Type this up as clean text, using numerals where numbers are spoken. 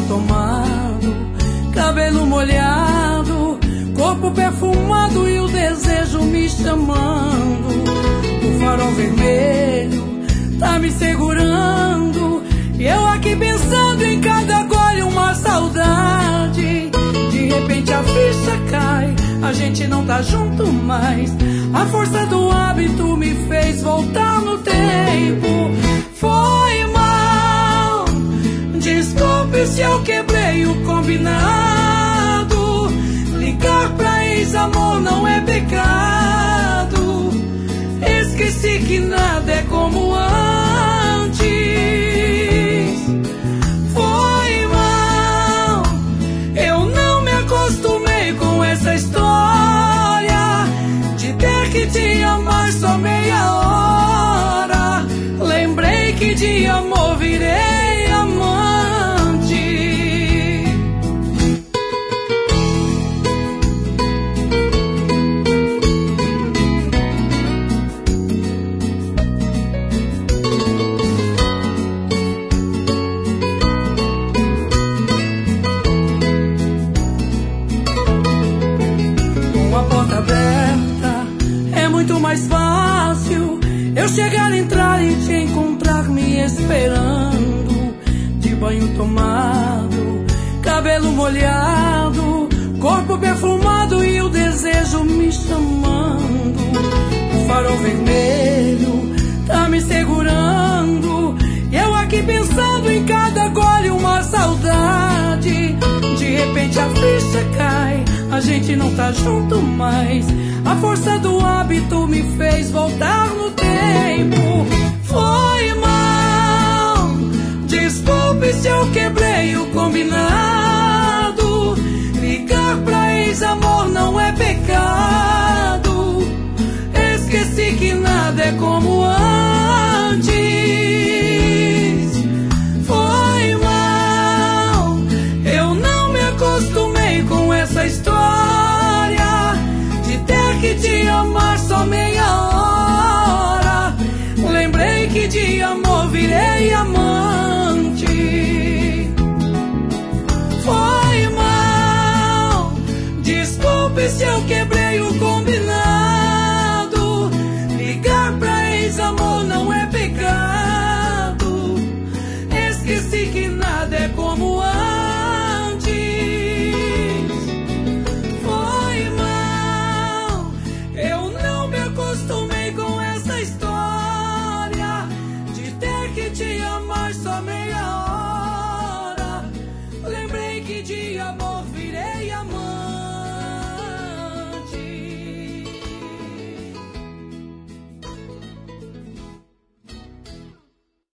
tomado, cabelo molhado, corpo perfumado e o desejo me chamando. O farol vermelho tá me segurando e eu aqui pensando em cada gole uma saudade. De repente a ficha cai, a gente não tá junto mais. A força do hábito me fez voltar no tempo. Foi mal, desculpe se eu quebrei o combinado. Ligar pra ex-amor não é pecado. Esqueci que nada é como antes. Foi mal, eu não me acostumei com essa história de ter que te amar só meia hora. Lembrei que de amor virei amante. Com a porta aberta é muito mais fácil eu chegar, entrar e te encontrar me esperando. De banho tomado, cabelo molhado, corpo perfumado e o desejo me chamando. O farol vermelho tá me segurando e eu aqui pensando em cada gole uma saudade. De repente a ficha cai, a gente não tá junto mais. A força do hábito me fez voltar no tempo. Foi mal, desculpe se eu quebrei o combinado. Ligar pra ex-amor não é pecado. Esqueci que nada é como antes. Foi mal, eu não me acostumei com essa história de ter que te amar só meia hora. Lembrei que de amor virei amante. Foi mal, desculpe se eu quebrei o combinado. Ligar pra ex-amor não é pecado. Esqueci que nada é como antes. Foi mal, eu não me acostumei com essa história de ter que te amar só meia hora. Lembrei que de amor virei amante.